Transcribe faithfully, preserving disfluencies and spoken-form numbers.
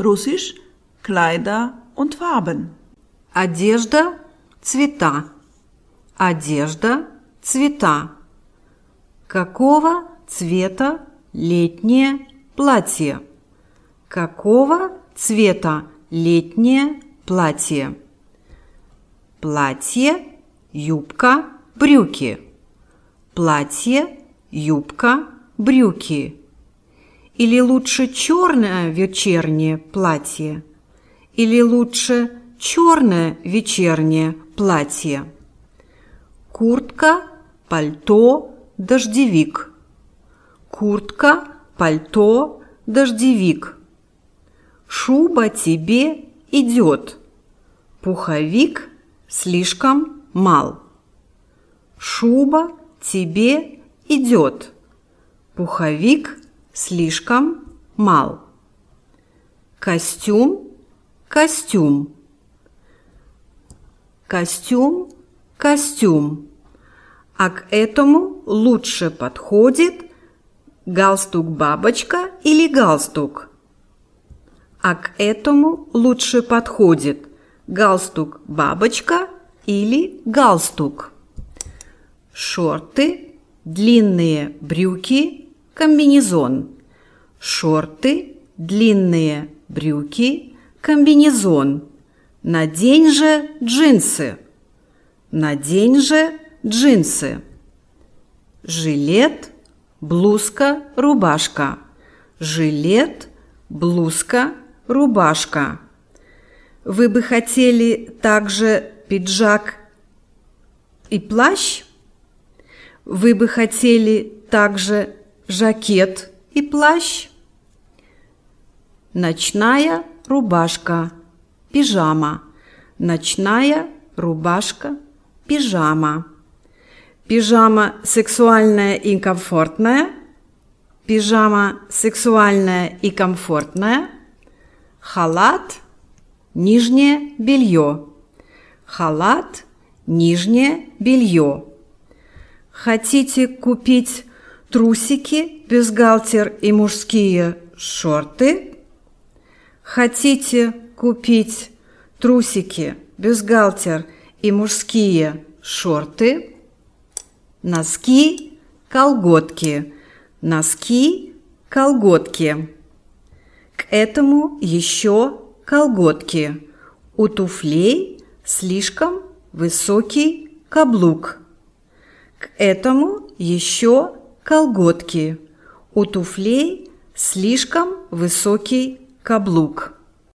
Russisch Kleider und Farben. Одежда, цвета. Одежда, цвета. Какого цвета летнее платье? Какого цвета летнее платье? Платье, юбка, брюки. Платье, юбка, брюки. Или лучше черное вечернее платье? Или лучше черное вечернее платье? Куртка, пальто, дождевик. Куртка, пальто, дождевик. Шуба тебе идет. Пуховик слишком мал. Шуба тебе идет. Пуховик слишком мал. Костюм, костюм. Костюм, костюм. А к этому лучше подходит галстук-бабочка или галстук? А к этому лучше подходит галстук-бабочка или галстук? Шорты, длинные брюки, комбинезон. Шорты, длинные брюки, комбинезон. Надень же джинсы. Надень же джинсы. Жилет, блузка, рубашка. Жилет, блузка, рубашка. Вы бы хотели также пиджак и плащ? Вы бы хотели также жакет и плащ? Ночная рубашка, пижама. Ночная рубашка, пижама. Пижама сексуальная и комфортная. Пижама сексуальная и комфортная. Халат, нижнее белье. Халат, нижнее белье. Хотите купить трусики, бюстгальтер и мужские шорты? Хотите купить трусики, бюстгальтер и мужские шорты? Носки, колготки. Носки, колготки. К этому еще колготки. У туфлей слишком высокий каблук. К этому еще колготки. У туфлей слишком высокий каблук.